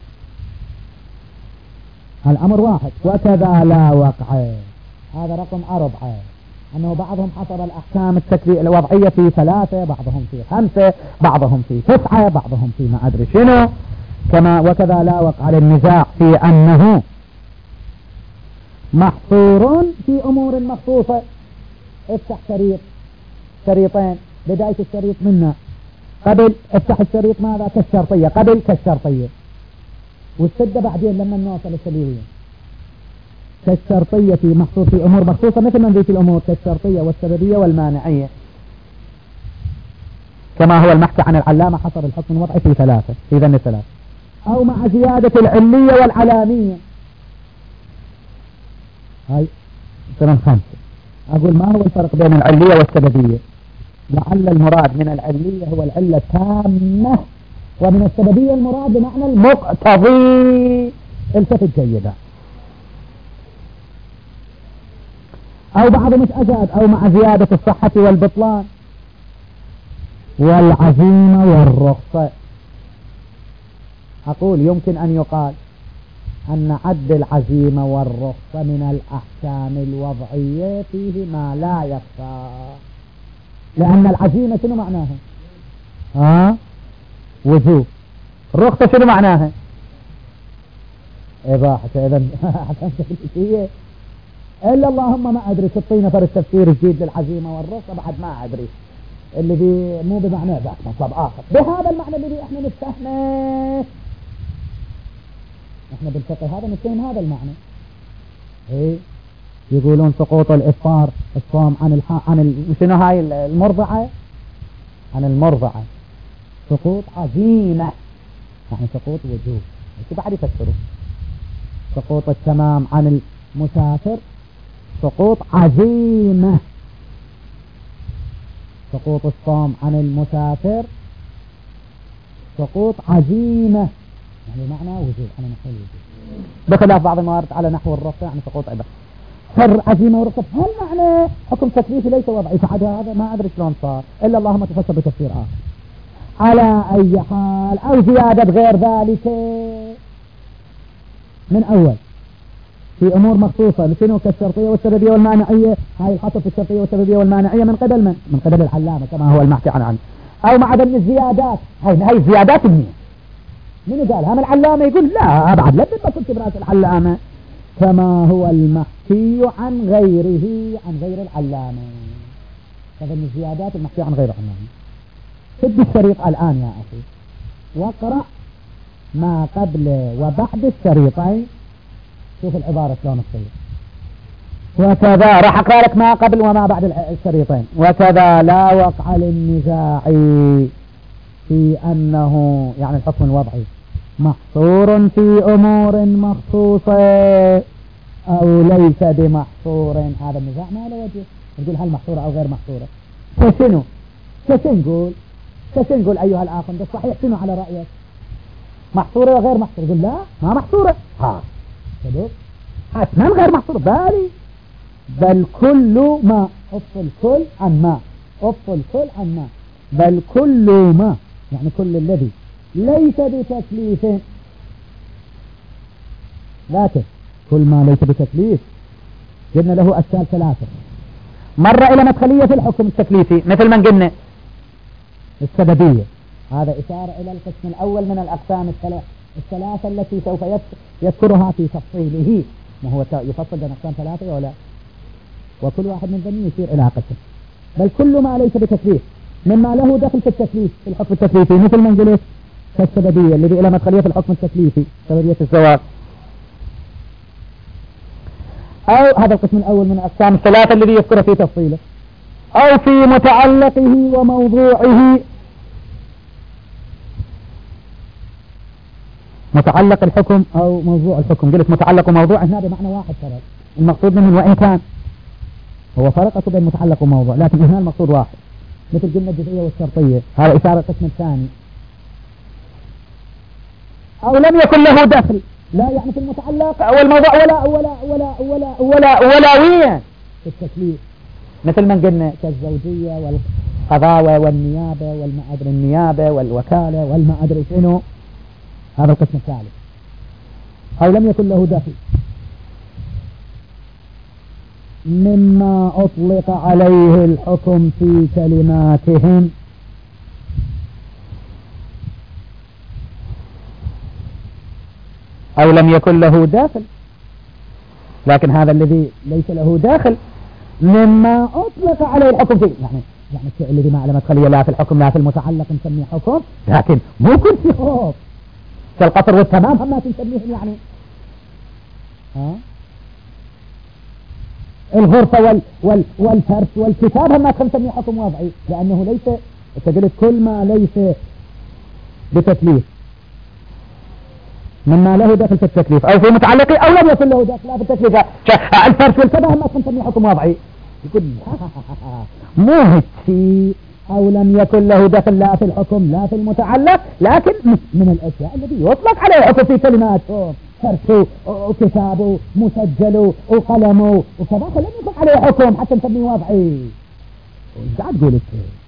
S1: الأمر واحد. وكذا لا وقع، هذا رقم 4، أنه بعضهم حصر الأحكام الوضعية في 3، بعضهم في 5، بعضهم في 9، بعضهم في ما أدري شنو. وكذا لا وقع للنزاع في أنه محصور في أمور مخصوصة. افتح شريطين، بداية الشريط منا قبل، افتح الشريط ماذا كالشرطية، قبل كالشرطية، والسدة بعدين لما نوصل السبيلية. كالشرطية في محصور في أمور مخصوصة مثل من ذيك الأمور كالشرطية والسببية والمانعية، كما هو المحكى عن العلامة حصر الحكم الوضعي في 3 في ذن 3، أو مع زيادة العلية والعلامية. هاي ثمن 5. أقول ما هو الفرق بين العلية والسببية؟ لعل المراد من العلية هو العلة التامة، ومن السببية المراد بمعنى المقتضي. التفت جيدا. أو بعض مش أزاد، أو مع زيادة الصحة والبطلان والعزيمة والرخصة. أقول يمكن أن يقال أن عد العزيمة والرخصة من الأحكام الوضعية فيه ما لا يخفى، لأن العزيمة شنو معناها؟ وجوب، الرخصة شنو معناها؟ إباحة. إذا أحكام تكليفية إلا اللهم ما أدري تعطينا فرق تفسير جديد للعزيمة والرخصة بعد ما أدري اللي مو بمعنى ذاك مطلب آخر بهذا المعنى اللي إحنا نفتحنا. إحنا بالفقه هذا نتهم هذا المعنى. إيه يقولون سقوط الإفطار الصوم عن شنو هاي المرضعة، عن المرضعة سقوط عزيمة يعني سقوط وجوب. شو بعد يفسروا؟ سقوط التمام عن المسافر سقوط عزيمة. سقوط الصوم عن المسافر سقوط عزيمة يعني معنى وجوب على نحو الوجوب، بخلاف بعض الموارد على نحو الرفع يعني سقوط عبادة. فر عزيمة ورفع هل معنى حكم تكليفي ليس وضعي فعد هذا ما أدري شلون صار إلا اللهم تفسر بتفسير آخر. على أي حال أو زيادة غير ذلك من أول في أمور مخصوصة لشنو كالشرطية والسببية والمانعية. هاي الحصر في الشرطية والسببية والمانعية من قبل من قبل العلامة كما هو المحكي عنه. أو مع عدم الزيادات. هاي الزيادات من قالها؟ من العلامة يقول لا أبعد لا ما كنت برأس العلامة كما هو المحكي عن غيره عن غير العلامة. هذا من الزيادات المحكي عن غير العلامة. سد الشريط الآن يا أخي واقرأ ما قبل وبعد الشريطين. شوف العبارة شلون تصير. وكذا راح أقرأ لك ما قبل وما بعد الشريطين. وكذا لا وقع للنزاع في أنه يعني الحكم الوضعي محصور في أمور مخصوصة أو ليس بمحصور. هذا النزاع ما له وجه. نقول هل محصورة أو غير محصورة. كشنو نقول أيها الآخر ده صحيح شنو على رأيك محصورة وغير محصورة؟ يقول لا ما محصورة. كذب حتما غير محصورة بل كل ما أفصل كل عن ما بل كل ما يعني كل الذي ليس بتكليف. لكن كل ما ليس بتكليف قلنا له أشكال ثلاثة. مرة إلى مدخلية في الحكم التكليفي مثل ما قلنا السببية. هذا إشارة إلى القسم الأول من الأقسام الثلاثة التي سوف يذكرها في تفصيله. ما هو يفصل بين أقسام ثلاثة ولا وكل واحد من ذنين يشير إلى قسم. بل كل ما ليس بتكليف مما له دخل في التكليف في الحكم التكليفي مثل ما قلت كالسببية الذي إلى مدخلية في الحكم التكليفي سببية الزواج. أو هذا القسم الأول من الأقسام الثلاثة الذي يذكر في تفصيله. أو في متعلقه وموضوعه. متعلق الحكم أو موضوع الحكم. قلت متعلق وموضوع هذا بمعنى واحد فرق. المقصود منه وإن كان هو فرق بين متعلق وموضوع لكن هنا المقصود واحد. مثل قلنا الجزئية والشرطية هذا إشارة القسم الثاني. أو لم يكن له دخل لا يعني في المتعلق أو الموضوع ولا وين في التكليف مثل ما قلنا كالزوجية والقضاوة والنيابة والما أدري النيابة والوكالة والما أدري شنو. هذا القسم الثالث. أو لم يكن له دخل مما أطلق عليه الحكم في كلماتهم. أو لم يكن له داخل لكن هذا الذي ليس له داخل مما أطلق عليه الحكم فيه يعني الشيء الذي ما على مدخلية لا في الحكم لا في المتعلق نسميه حكم لكن مو كل شيء خوف كالقصر والتمام هم ما تسميهم يعني الغرفة والفرش والكتاب هم ما تسميه حكم وضعي لأنه ليس تقلت كل ما ليس بتكليف مما له داخل في التكليف أو في متعلقه أو لم يكن له داخل لا في التكليف. الفرش والكتاب هم ما تسميه حكم وضعي. يقول مو هيك أو لم يكن له دخل لا في الحكم لا في المتعلق لكن من الأشياء الذي يطلق عليه الحكم في كلماته فرشه وكتابه مسجله وقلمه وكذا لم يطلق عليه حكم حتى نسميه وضعي. قاعد تقول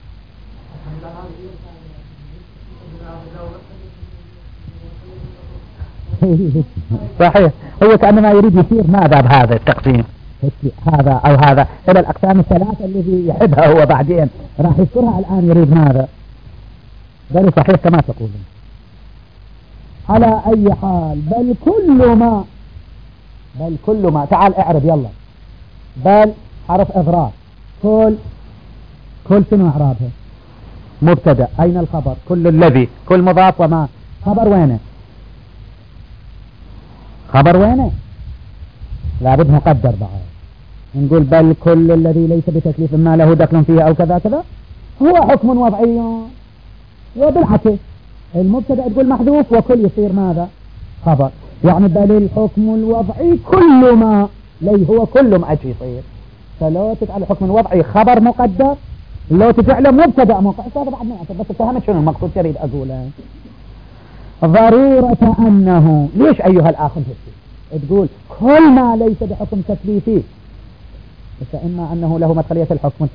S1: صحيح. هو كأنما يريد يصير ماذا بهذا التقسيم هذا أو هذا إلى الأقسام الثلاثة الذي يحبها هو بعدين راح يذكرها الآن يريد ماذا. ذلك صحيح كما تقولون. على أي حال بل كل ما تعال اعرب يلا. بل حرف إضراب. كل شنو إعرابها؟ مبتدأ. أين الخبر؟ كل الذي. كل مضاف وما. خبر وينه لابد مقدر بعد. نقول بل كل الذي ليس بتكليف ما له دخل فيه أو كذا كذا هو حكم وضعي. وبالعكس المبتدأ تقول محذوف وكل يصير ماذا؟ خبر. يعني بل الحكم الوضعي كل ما هو كل ما أجي يصير. فلو تجعل الحكم الوضعي خبر مقدر لو تجعله مبتدأ مقدر هذا بعد ما بس اتهمت شنو المقصود تريد أقوله. ضرورة أنه ليش أيها الآخ تقول كل ما ليس بحكم تكليفي فإما أنه له مدخلية الحكم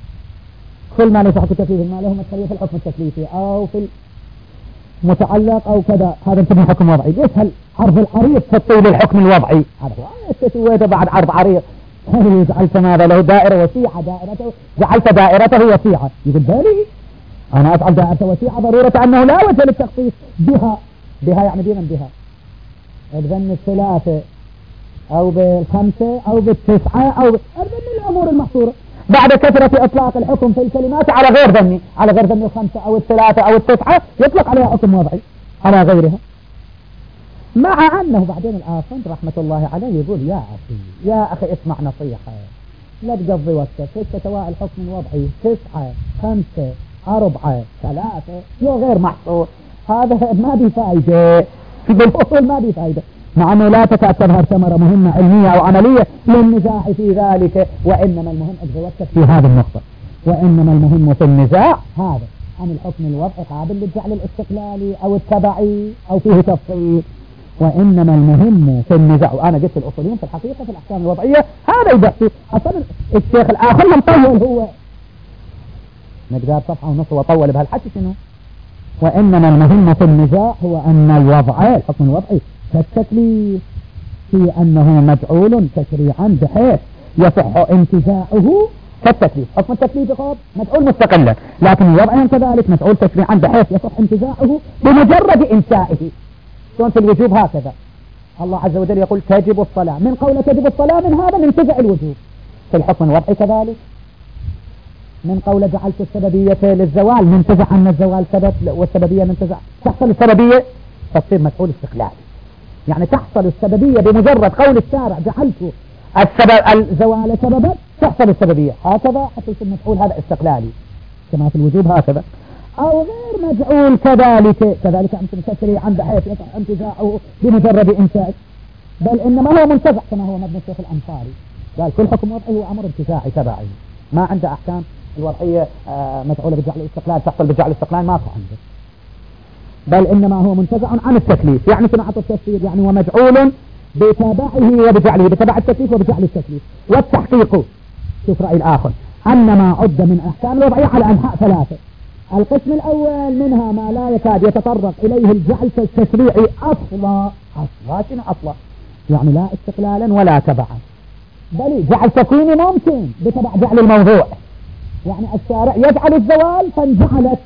S1: كل ما ليس بحكم تكليفي ما له مدخلية في الحكم التكليفي أو في المتعلق أو كذا هذا نسميه حكم وضعي. ليش هالعرض العريض في الطول الحكم الوضعي هذا سويته بعد عرض عريض جعلت ماذا له دائرة وسيعة جعلت دائرته وسيعة يقول بالي أنا أجعل دائرة وسيعة ضرورة أنه لا وجه للتخصيص بها يعني بها الذن الثلاثة أو بالخمسة أو بالتسعة أو الذن الأمور المحصورة بعد كثرة إطلاق الحكم في الكلمات على غير ذني الخمسة أو الثلاثة أو التسعة يطلق عليها حكم وضعي على غيرها. مع أنه بعدين الآخر رحمة الله عليه يقول يا أخي اسمع نصيحة لا تقضي وقتك هيك سواء الحكم الوضعي 9 5 4 3 غير محصور هذا ما بي فائدة بالأصول ما بي فائدة مع أنه لا تكاد تظهر ثمرة مهمة علمية أو عملية للنزاع في ذلك وإنما المهم أقضي وقتك في هذه النقطة. وإنما المهم في النزاع هذا عن الحكم الوضعي قابل للجعل الاستقلالي أو التبعي أو فيه تفصيل. وإنما المهم في النزاع وأنا قلت الأصوليين في الحقيقة في الأحكام الوضعية هذا يبحث أصلا الشيخ الآخر لم طول هو مقدار صفحة ونص وطول بهالحكي شنو. وإنما المهم في النزاع هو أن الحكم الوضعي كالتكليف في أنه مجعول تشريعا بحيث يصح انتزاعه كالتكليف. حكم التكليف مجعول مستقلا لكن الوضع كذلك مجعول تشريعا بحيث يصح انتزاعه بمجرد إنشائه. شلون في الوجوب هكذا الله عز وجل يقول تجب الصلاة من قول تجب الصلاة من هذا ننتزع الوجوب. في الحكم الوضعي كذلك من قول جعلت السببية للزوال ننتزع أن الزوال سبب والسببية ننتزع تحصل السببية تصير مفعول استقلال. يعني تحصل السببية بمجرد قول الشارع جعلت الزوال سببا تحصل السببية هكذا حتى يصير مفعول هذا استقلالي كما في الوجوب هكذا. أو غير مجعول كذلك أمكن تشريعا بحيث يصح انتزاعه بمجرد إنشاء بل إنما هو منتزع كما هو مبنى الشيخ الأنصاري قال كل حكم وضعي هو أمر انتزاعي تبعي ما عنده أحكام الوضعية مجعولة بجعل الاستقلال تحصل بجعل الاستقلال ما في عنده بل إنما هو منتزع عن التكليف. يعني صناعة التفسير يعني ومجعول بتابعه وبجعله بتبع التكليف وبجعل التكليف. والتحقيق شوف رأي الآخر أن ما عد من أحكام الوضعية على أنحاء 3. القسم الأول منها ما لا يكاد يتطرق إليه الجعل التشريعي أصلا يعني لا استقلالا ولا تبعا بل جعل تكويني ممكن بتبع جعل الموضوع. يعني الشارع يجعل الزوال فانجعلت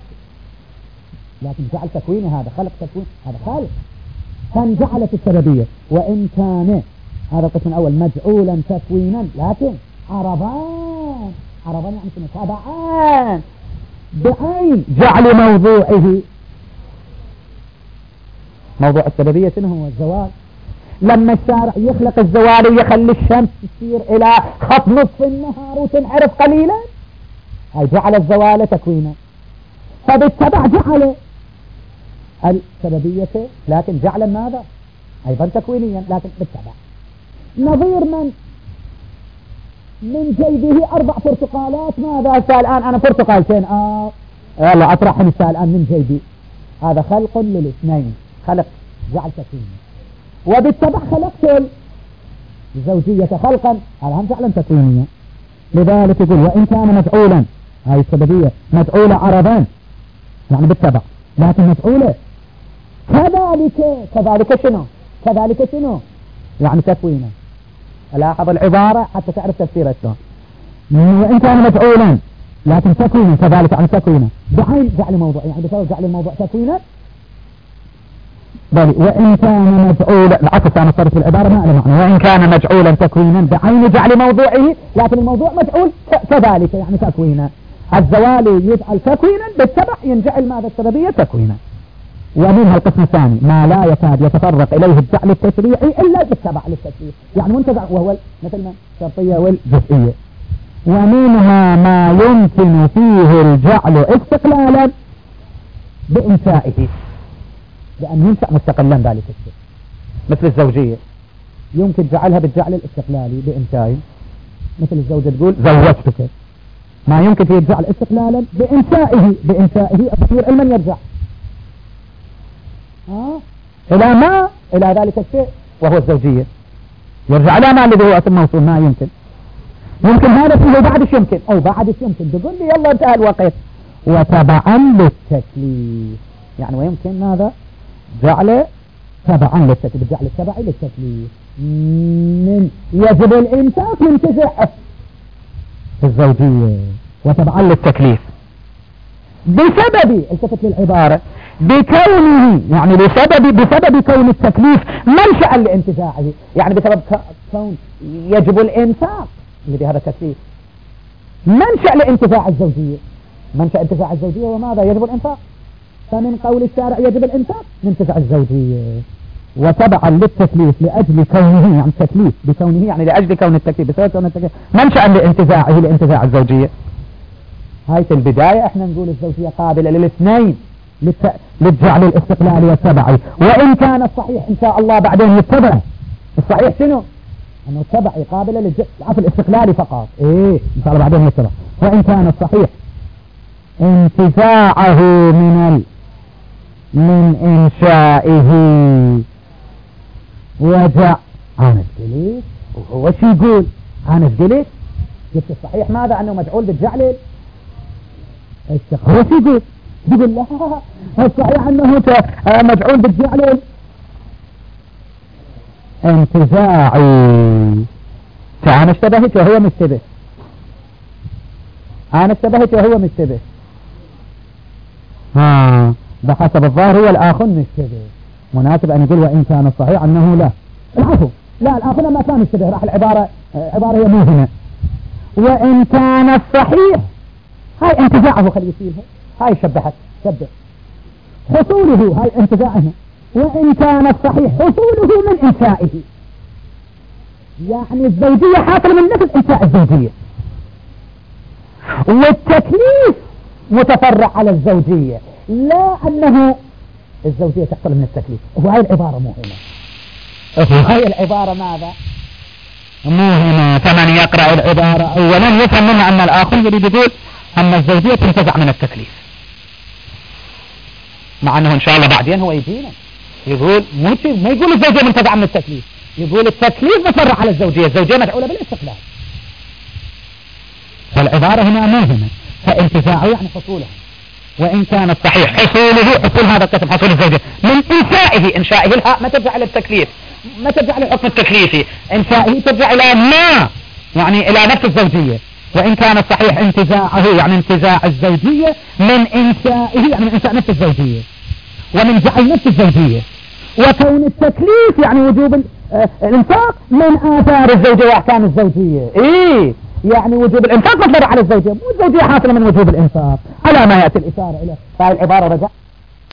S1: لكن جعل تكويني هذا خلق تكوين هذا خالق فانجعلت السببية. وإن كان هذا القسم الأول مجعولا تكوينا لكن عربان يعني تابعان بعين جعل موضوعه. موضوع السببية هو الزوال. لما الشارع يخلق الزوال ويخلي الشمس تصير إلى خط نصف النهار وتنعرف قليلا هاي جعل الزوال تكوينا فبالتبع جعل السببية لكن جعل ماذا أيضا تكوينيا لكن بالتبع. نظير من جيبه 4 برتقالات ماذا الآن أنا برتقالتين يلا أطرحهم الآن من جيبي هذا خلق للاثنين خلق جعل تكويني وبالتبع خلقت الزوجية خلقا هذا هم جعلا تكوينيا. لذلك يقول وإن كان مفعولا هاي السببية مفعولة عربان يعني بالتبع لكن مفعولة كذلك شنو يعني تكوينا. لاحظ العبارة حتى تعرف تفسير شلون. وإن كان مفعولا لكن تكوينا كذلك عن تكوينا بعين جعل موضوع يعني بسبب جعل الموضوع تكوينا بل وإن كان مجعولا، العكس أنا صرت العبارة ما له معنى، وإن كان مجعولا تكوينا بعين جعل موضوعه، لكن الموضوع مجعول كذلك يعني تكوينا. الزوال يجعل تكوينا، بالتبع ينجعل ماذا السببية تكوينا. ومنها القسم الثاني ما لا يكاد يتطرق إليه الجعل التشريعي إلا بالتبع للتشريع، يعني منتزع وهو مثل ما الشرطية والجزئية. ومنها ما يمكن فيه الجعل استقلالا بإنشائه، لأن ينشأ مستقلا ذلك الشيء، مثل الزوجية يمكن جعلها بالجعل الاستقلالي بإنشائه، مثل الزوجة تقول زوجتك، ما يمكن فيه الجعل استقلالا بإنشائه الضمير علما يرجع إلى ما إلى ذلك الشيء وهو الزوجية، يرجع إلى ما الذي هو اسم موصول، ما يمكن هذا فيه بعدش يمكن أو بعدش يمكن، تقول لي يلا انتهى الوقت. وتبعا للتكليف، يعني ويمكن ماذا جعل تبعا للتكليف، الجعل التبعي للتكليف، من يجب الإمساك ينتزع في الزوجية وتبعا للتكليف بسبب، التفت للعبارة، بكونه يعني بسبب كون التكليف منشأ لانتزاعه، يعني بسبب كون يجب الإمساك الذي هذا التكليف منشأ لانتزاع الزوجية، منشأ انتزاع الزوجية وماذا يجب الإنفاق، فمن قول الشارع يجب الإنفاق ننتزع الزوجية. وتبعا للتكليف لأجل كونه، يعني التكليف بكونه يعني لأجل كون التكليف بسبب كون التكليف منشأ لانتزاعه لانتزاع الزوجية. هاي في البداية احنا نقول الزوجية قابلة للاثنين، للجعل الاستقلالي والتبعي، وإن كان الصحيح إن شاء الله بعدين يتبع. الصحيح شنو؟ أنه التبعي قابلة للجعل الاستقلالي فقط، إيه إن شاء الله بعدين يتبع. وإن كان الصحيح انتزاعه من إنشائه وجع. أنا قلت وهو شو يقول؟ أنا قلت الصحيح ماذا؟ أنه مجعول بالجعل هو شو يقول لا الصحيح أنه مجعول بالجعل انتزاعي. فأنا اشتبهت وهو مشتبه، أنا اشتبهت وهو مشتبه، بحسب الظاهر هو الآخر مشتبه، مناسب أن يقول وإن كان الصحيح أنه لا العفو لا الآخر ما كان مشتبه، راح العبارة هي مو هنا. وإن كان الصحيح هاي انتزاعه خلي يصيرها، هاي شبه حصوله، هاي انتزاعه. وإن كان الصحيح حصوله من إنشائه، يعني الزوجية حاصل من نفس إنشاء الزوجية، والتكليف متفرع على الزوجية، لا أنه الزوجية تحصل من التكليف. وهي العبارة مهمة، وهي العبارة ماذا مهمة. فمن يقرأ العبارة أولا يفهم منها أن الآخر يريد يقول أن الزوجية تنتزع من التكليف، مع أنه إن شاء الله بعدين هو يجينا يقول ما يقول الزوجية منتزعة من التكليف، يقول التكليف مفرع على الزوجية، الزوجية مدعولة بالاستقلال. فالعبارة هنا مهمة، فانتزاعه يعني حصوله. وإن كان الصحيح حصول هذا القسم حصول الزوجية من إنشائه الهاء ما ترجع إلى التكليف، ما ترجع للحكم التكليفي، إنشائه ترجع إلى ما يعني إلى نفس الزوجية. وإن كان الصحيح انتزاعه يعني انتزاع الزوجية من إنشائه يعني من إنشاء نفس الزوجية ومن جعل نفس الزوجية. وكون التكليف يعني وجوب الانفاق من آثار الزوجية وأحكام الزوجية، إيه يعني وجوب الانفاق مطلب على الزوجية، مو الزوجية حاصلة من وجوب الانفاق على ما يأتي الإشارة إليه. فهي العبارة رجع